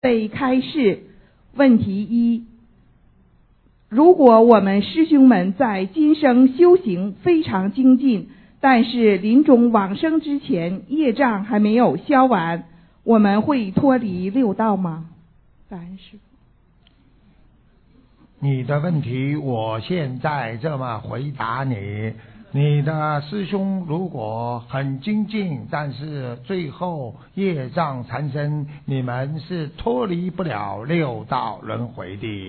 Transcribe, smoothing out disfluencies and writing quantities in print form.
被开示。问题一：如果我们师兄们在今生修行非常精进，但是临终往生之前业障还没有消完，我们会脱离六道吗？感恩师父。 你的问题我现在这么回答你，你的师兄如果很精进，但是最后业障缠身，你们是脱离不了六道轮回的。